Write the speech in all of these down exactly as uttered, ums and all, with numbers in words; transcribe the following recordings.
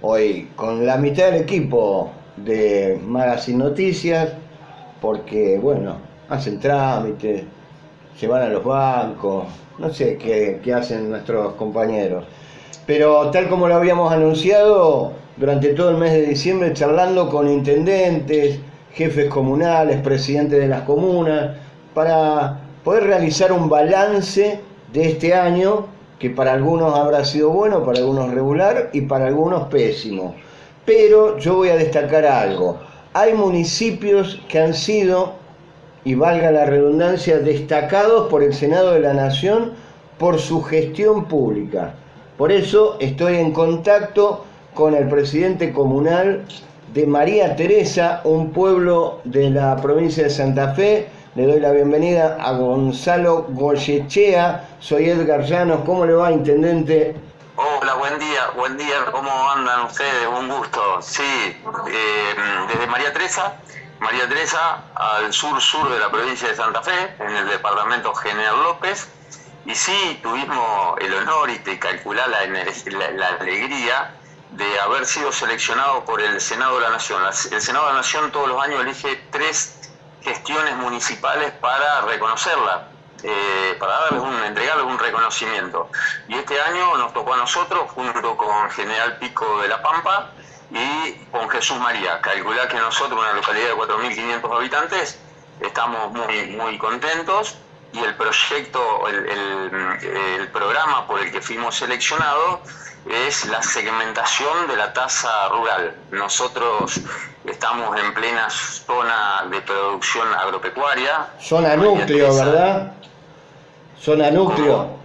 hoy con la mitad del equipo de Magazine Noticias, porque bueno, hacen trámites, se van a los bancos, no sé qué, qué hacen nuestros compañeros. Pero tal como lo habíamos anunciado, durante todo el mes de diciembre charlando con intendentes, jefes comunales, presidentes de las comunas, para poder realizar un balance de este año, que para algunos habrá sido bueno, para algunos regular y para algunos pésimo. Pero yo voy a destacar algo. Hay municipios que han sido, y valga la redundancia, destacados por el Senado de la Nación por su gestión pública. Por eso estoy en contacto con el presidente comunal de María Teresa, un pueblo de la provincia de Santa Fe. Le doy la bienvenida a Gonzalo Goyechea. Soy Edgar Llanos. ¿Cómo le va, intendente? Hola, buen día, buen día. ¿Cómo andan ustedes? Un gusto. Sí, eh, desde María Teresa, María Teresa al sur-sur de la provincia de Santa Fe, en el departamento General López. Y sí, tuvimos el honor y te calculá la, la, la alegría de haber sido seleccionado por el Senado de la Nación. El Senado de la Nación todos los años elige tres gestiones municipales para reconocerla, eh, para darles un, entregarles un reconocimiento. Y este año nos tocó a nosotros, junto con General Pico de la Pampa y con Jesús María. Calculá que nosotros, una localidad de cuatro mil quinientos habitantes, estamos muy, muy contentos. Y el proyecto, el, el, el programa por el que fuimos seleccionados es la segmentación de la tasa rural. Nosotros estamos en plena zona de producción agropecuaria. Zona núcleo, ¿verdad? Zona núcleo. Como,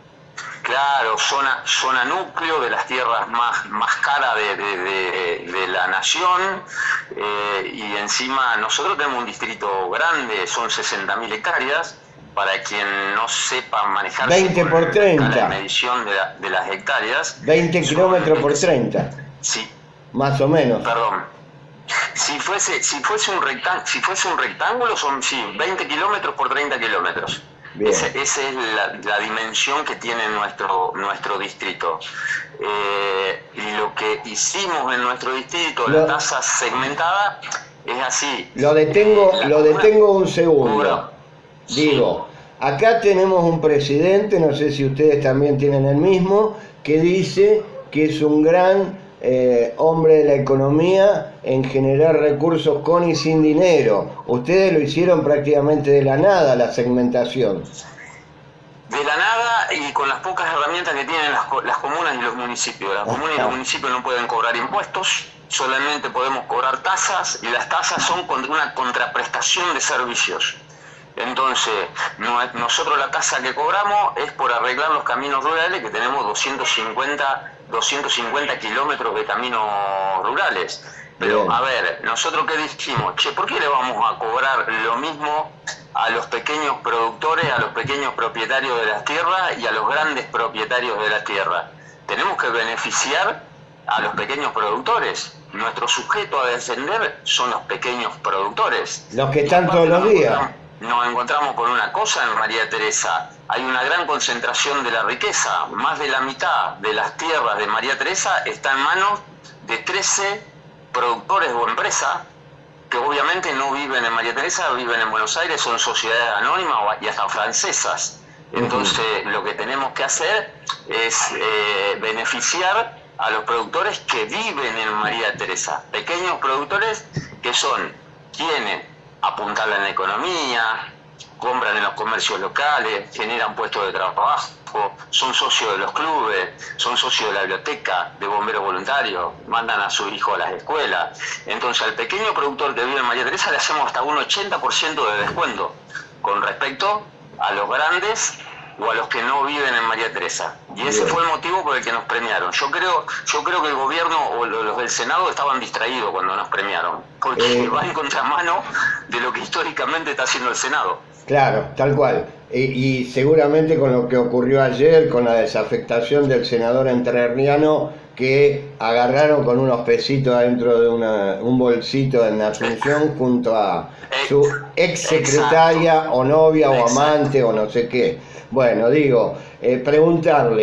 claro, zona, zona núcleo de las tierras más, más caras de, de, de, de la nación. Eh, y encima nosotros tenemos un distrito grande, son sesenta mil hectáreas. Para quien no sepa manejar veinte por treinta. La medición de, la, de las hectáreas. veinte kilómetros por treinta. Sí. Más o menos. Perdón. Si fuese, si fuese un rectángulo, si fuese un rectángulo son sí, veinte kilómetros por treinta kilómetros. Esa es la, la dimensión que tiene nuestro, nuestro distrito. Eh, y lo que hicimos en nuestro distrito, lo, la tasa segmentada, es así. Lo detengo, eh, lo detengo un segundo. Cura. Digo, acá tenemos un presidente, no sé si ustedes también tienen el mismo, que dice que es un gran eh, hombre de la economía en generar recursos con y sin dinero. Ustedes lo hicieron prácticamente de la nada, la segmentación. De la nada y con las pocas herramientas que tienen las, las comunas y los municipios. Las comunas y los municipios no pueden cobrar impuestos, solamente podemos cobrar tasas, y las tasas son una contraprestación de servicios. Entonces, nosotros la tasa que cobramos es por arreglar los caminos rurales, que tenemos doscientos cincuenta kilómetros de caminos rurales. Pero, bien. A ver, nosotros qué dijimos, che, ¿por qué le vamos a cobrar lo mismo a los pequeños productores, a los pequeños propietarios de las tierras y a los grandes propietarios de la tierra? Tenemos que beneficiar a los pequeños productores. Nuestro sujeto a descender son los pequeños productores. Los que están todos los días. Nos encontramos con una cosa en María Teresa, hay una gran concentración de la riqueza, más de la mitad de las tierras de María Teresa está en manos de trece productores o empresas que obviamente no viven en María Teresa, viven en Buenos Aires, son sociedades anónimas y hasta francesas. Entonces uh-huh. Lo que tenemos que hacer es eh, beneficiar a los productores que viven en María Teresa, pequeños productores que son quienes apuntan en la economía, compran en los comercios locales, generan puestos de trabajo, son socios de los clubes, son socios de la biblioteca, de bomberos voluntarios, mandan a sus hijos a las escuelas. Entonces al pequeño productor que vive en María Teresa le hacemos hasta un ochenta por ciento de descuento con respecto a los grandes o a los que no viven en María Teresa. Y ese Bien. Fue el motivo por el que nos premiaron. Yo creo, yo creo que el gobierno o los del Senado estaban distraídos cuando nos premiaron, porque eh, va en contramano de lo que históricamente está haciendo el Senado. Claro, tal cual. Y, y seguramente con lo que ocurrió ayer, con la desafectación del senador entrerriano, que agarraron con unos pesitos adentro de una, un bolsito en Asunción junto a su ex secretaria o novia o amante o no sé qué. Bueno, digo, eh, preguntarle,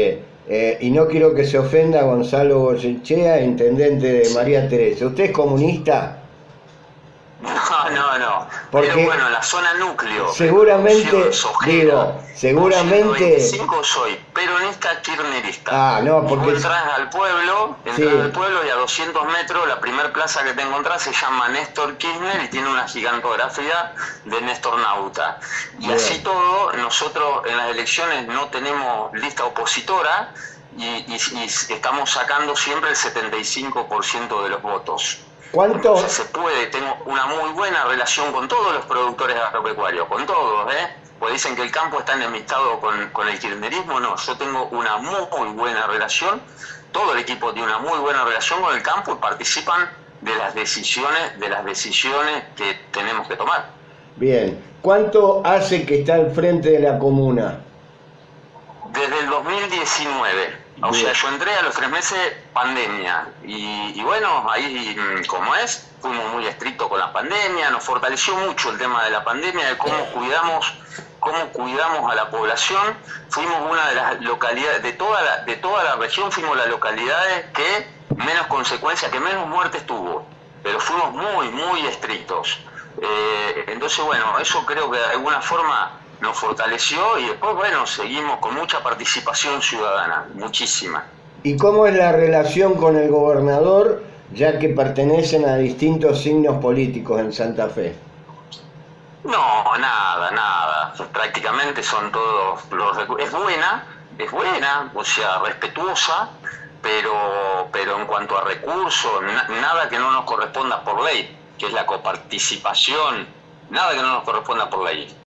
Eh, y no quiero que se ofenda Gonzalo Goyechea, intendente de María Teresa. ¿Usted es comunista? No, no, no. Porque pero bueno, en la zona núcleo. seguramente, Sojera, digo, seguramente... veinticinco soy peronista kirchnerista. Ah, no, porque... Vos entras al pueblo, entras sí. al pueblo y a doscientos metros la primera plaza que te encontrás se llama Néstor Kirchner y tiene una gigantografía de Néstor Nauta. Y Bien. así todo, nosotros en las elecciones no tenemos lista opositora y, y, y estamos sacando siempre el setenta y cinco por ciento de los votos. ¿Cuánto? Entonces se puede, tengo una muy buena relación con todos los productores agropecuarios, con todos, ¿eh? Pues dicen que el campo está enemistado con, con el kirchnerismo, no, yo tengo una muy, muy buena relación, todo el equipo tiene una muy buena relación con el campo y participan de las decisiones, de las decisiones que tenemos que tomar. Bien, ¿cuánto hace que está al frente de la comuna? Desde el dos mil diecinueve. O Bien. sea, yo entré a los tres meses pandemia y, y bueno, ahí como es, fuimos muy estrictos con la pandemia, nos fortaleció mucho el tema de la pandemia, de cómo cuidamos, cómo cuidamos a la población. Fuimos una de las localidades, de toda la, de toda la región, fuimos las localidades que menos consecuencias, que menos muertes tuvo, pero fuimos muy, muy estrictos. Eh, entonces, bueno, eso creo que de alguna forma nos fortaleció y después, bueno, seguimos con mucha participación ciudadana, muchísima. ¿Y cómo es la relación con el gobernador, ya que pertenecen a distintos signos políticos en Santa Fe? No, nada, nada. Prácticamente son todos los recu- es buena, es buena, o sea, respetuosa, pero, pero en cuanto a recursos, na- nada que no nos corresponda por ley, que es la coparticipación, nada que no nos corresponda por ley.